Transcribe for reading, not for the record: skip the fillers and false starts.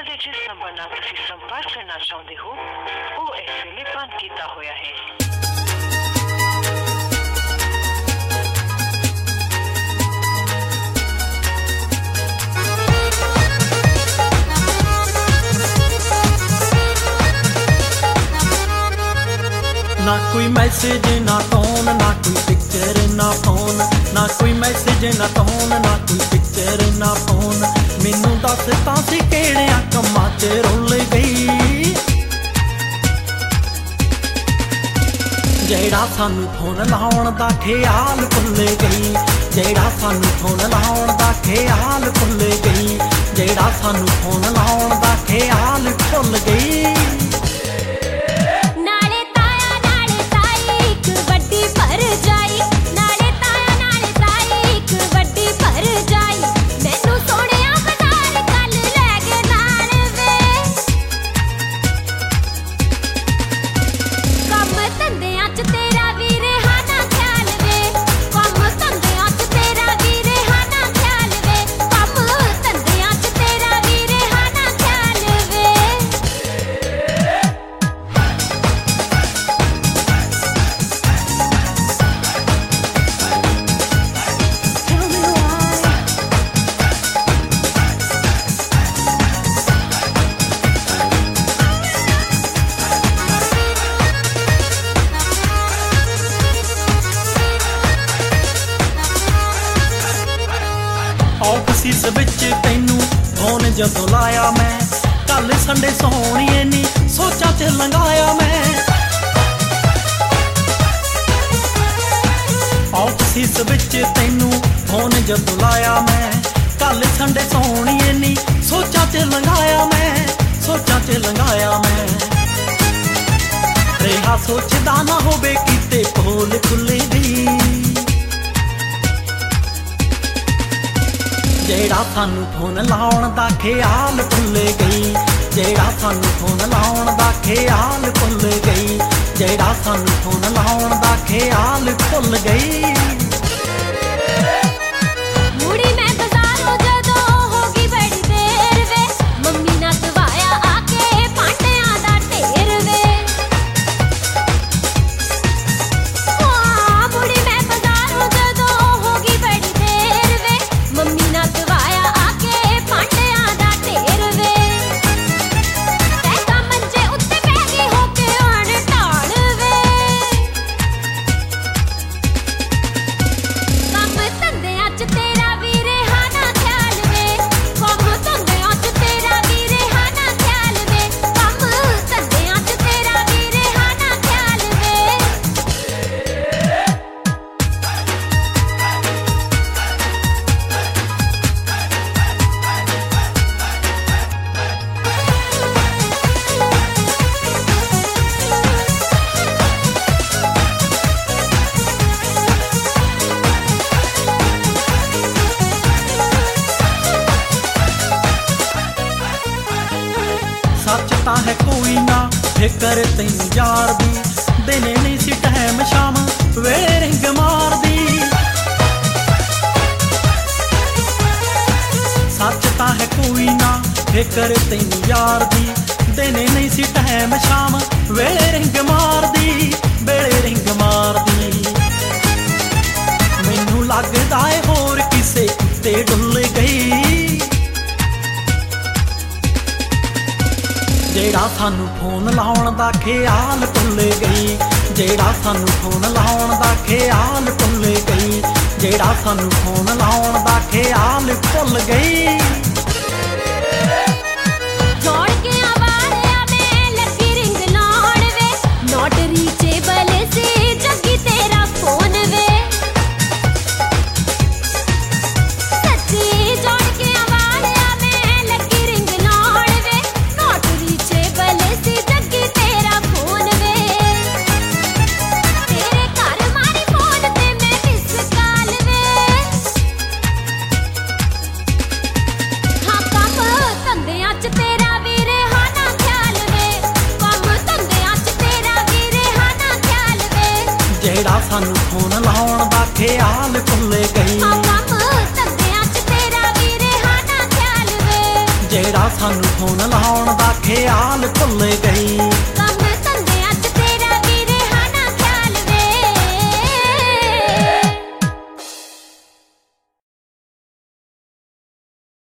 ਤੁਹਾਡੇ ਜਿਸ ਨੰਬਰ ਨਾਲ ਤੁਸੀਂ ਸੰਪਰਕ ਕਰਨਾ ਚਾਹੁੰਦੇ ਹੋ ਉਹ ਇਸ ਵੇਲੇ ਬੰਦ ਕੀਤਾ ਹੋਇਆ ਹੈ। ना कोई मैसेज ना टोन ना कोई पिक्चर ना फोन ना कोई मैसेज ना टोन ना कोई पिक्चर ना फोन मैनू दस तां सी किहड़ियां कम्मां च रुल गई जेड़ा सानू फोन लाउण दा ख्याल भुल गई जेड़ा सानू फोन लाउण दा ख्याल भुल गई जेड़ा सानू फोन लाउण दा ख्याल भुल गई। ऑफिस विच तैनू फोन जदों लाया मैं कल संडे सोहणीए नी सोचा च लंघाया मैं ऑफिस विच तैनू फोन जदों लाया मैं कल संडे सोहणीए नी सोचा च लंघाया मैं सोचा च लंघाया मैं रेहा सोचदा ना होवे किते पोल खुले दी जेड़ा सानू फोन लाउण दा ख्याल भुल गई जेड़ा सानू फोन लाउण दा ख्याल भुल गई जेड़ा सानू फोन लाउण दा ख्याल भुल गई। सच तां है कोई ना फिकर तैनू यार दी देने नहीं सी टाइम शाम वेले रिंग मार दी सच तां है कोई ना फिकर तैनू यार दी देने नहीं सी टाइम शाम वेले रिंग मार दी वेले रिंग मार दी मैनू लगदा है होर किसे ते डुल गई जेड़ा सानू फोन लाउण दा ख्याल भुल गई जेड़ा सानू फोन लाउण दा ख्याल भुल गई जेड़ा सानू फोन लाउण दा ख्याल भुल गई। जेड़ा सानू फोन लाउण दा ख्याल भुल गई ਜਿਹੜਾ ਸਾਨੂੰ ਫੋਨ ਲਾਉਣ ਦਾ ਖਿਆਲ ਭੁੱਲ ਗਏ।